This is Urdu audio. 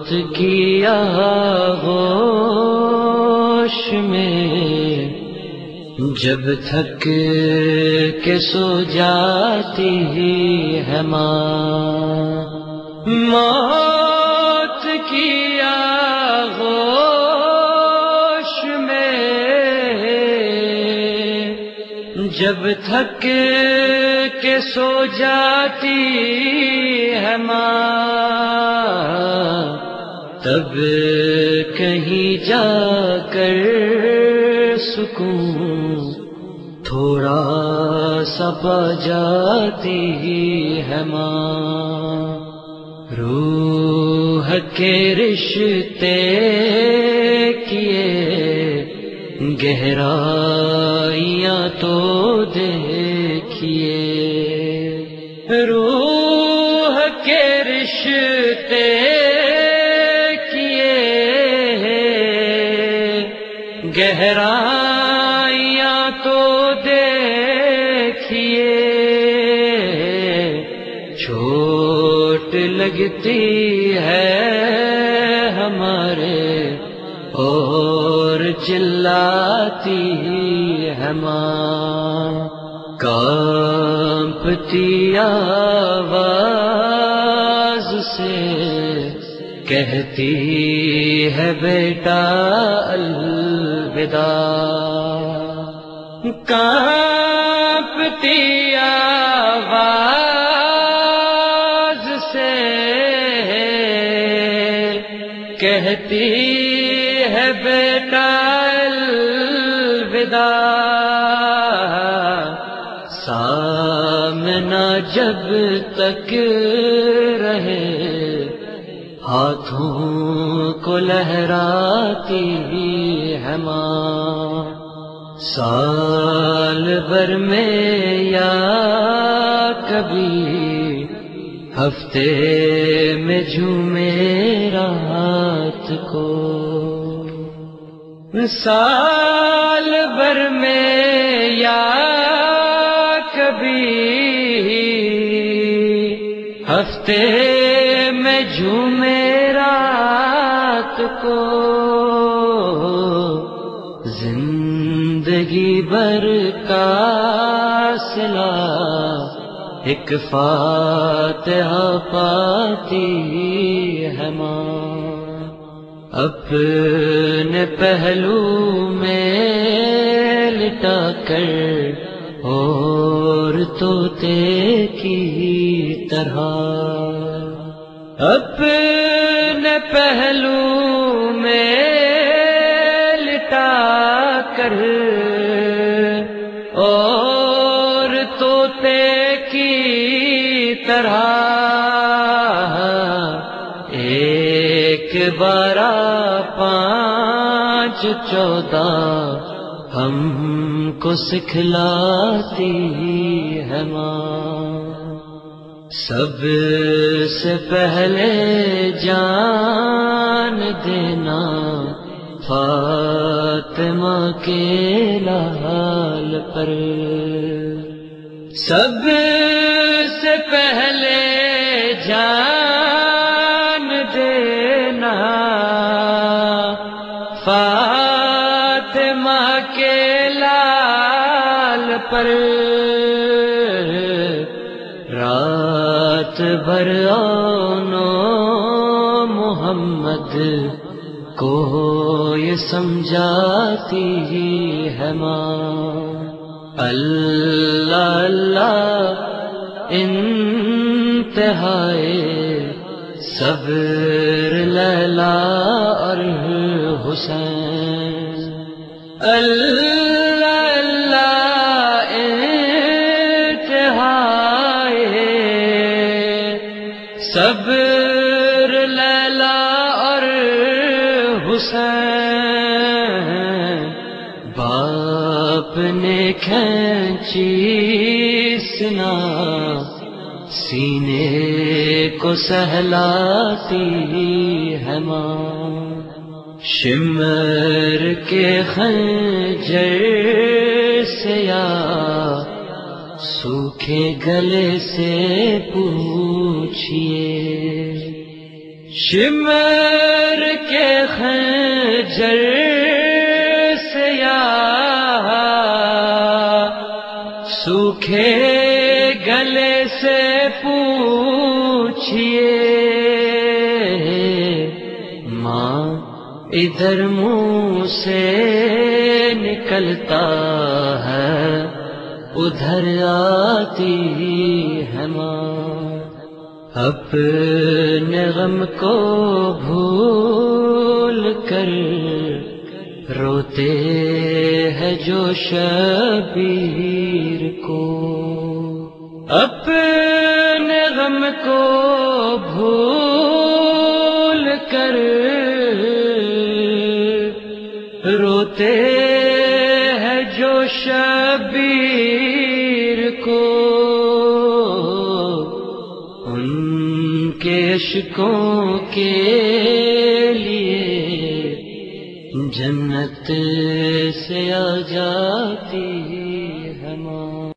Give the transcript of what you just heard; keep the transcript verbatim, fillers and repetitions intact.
موت کی آغوش میں جب تھک کے سو جاتی ہے ماں، موت کی آغوش میں جب تھک کے سو جاتی ہے ماں، تب کہیں جا کر سکون تھوڑا سا پا جاتی ہے ماں، روح کے رشتے کیے گہرائیاں تو دیکھیے، روح کے رشتے کیے گہرائیاں تو دیکھیے، چوٹ لگتی ہے ہمارے اور چلاتی ہے ماں، کانپتی آواز سے کہتی ہے بیٹا الوداع، کانپتی آواز سے کہتی ہے بیٹا الوداع، سامنا جب تک رہے ہاتھوں کو لہراتی ہے ماں، سال بھر میں یا کبھی ہفتے میں جھومے رات کو، سال بھر میں یا کبھی ہفتے میں جھومے رات کو، زندگی بھر کا صلہ ایک فاتحہ پاتی ہے ماں، اپنے پہلو میں لٹا کر اور طوطے کی طرح، اپنے پہلو میں لٹا کر اور طوطے کی طرح، ایک بارہ پانچ چودہ ہم کو سکھلاتی ہے ماں، سب سے پہلے جان دینا فاطمہ کے لال پر، سب سے پہلے جان دینا فاطمہ کے لال پر، رات بھر آنو محمد کو یہ سمجھاتی ہے ماں، اللہ اللہ انتہائے صبر لیلا اور حسین، اللہ اللہ انتہائے صبر لیلا اور حسین، باپ نے کھینچی سنا سینے کو سہلاتی ہے ماں، شمر کے خنجر سے یا سوکھے گلے سے پوچھئے، شمر کے خنجر سے یا سوکھے گلے سے پوچھئے ماں ادھر منہ سے نکلتا ہے ادھر آتی ہے ماں اپنے غم کو بھول کر روتے ہیں جو شبیر کو اپنے غم کو بھول کر روتے ہیں جو شبیر کو ان کے عشقوں کے لیے جنت سے آ جاتی